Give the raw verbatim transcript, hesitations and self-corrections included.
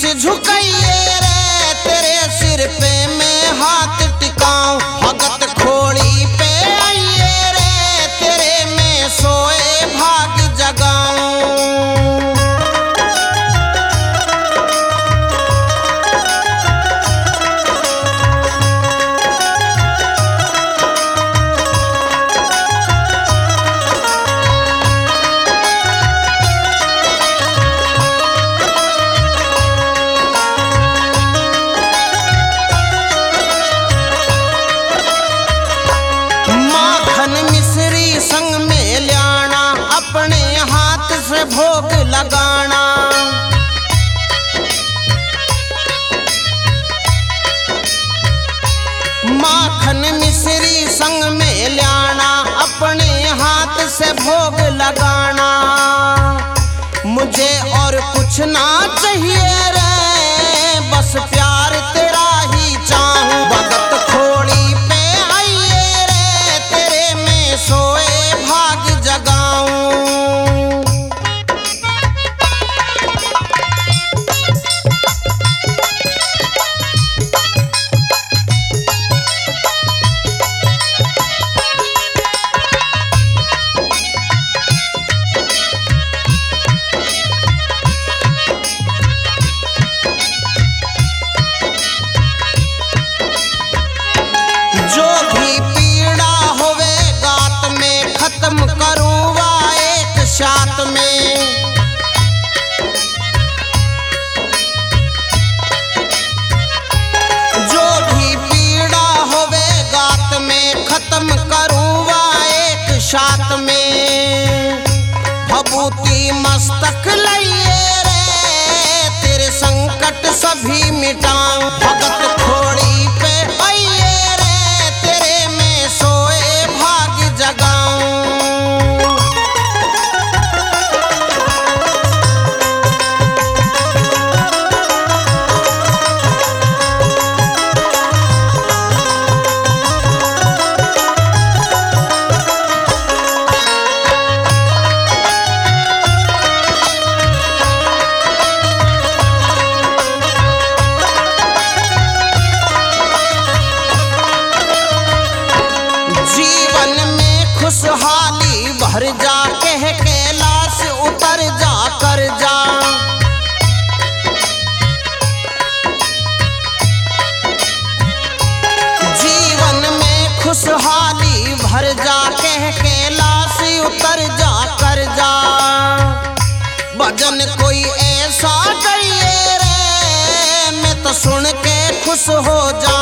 झुकाइए रे तेरे सिर पे मैं हाथ टिकाऊं। भगत खोड़ी पे आइए रे तेरे में सोए भाग जगाऊं। संग में ल्याना अपने हाथ से भोग लगाना। माखन मिश्री संग में ल्याना अपने हाथ से भोग लगाना। मुझे और कुछ ना चाहिए रे बस प्यार तेरा ही चाहूं। भगत खोड़ी पे आइए रे तेरे में सोए भाग जगाऊं। जो भी पीड़ा होवे गात में खत्म करूँगा एक साथ में। जो भी पीड़ा होवे गात में खत्म करूँगा एक साथ में। भभूति मस्तक लइए रे तेरे संकट सभी मिटाऊं। भगत खोड़ी पे आइए रे तेरे में सोए भाग जगाऊं। जीवन में खुशहाली भर जा कह कैलाश उतर जा कर जा। जीवन में खुशहाली भर जा कह कैलाश उतर जा कर जा। भजन कोई ऐसा करिए रे मैं तो सुन के खुश हो जा।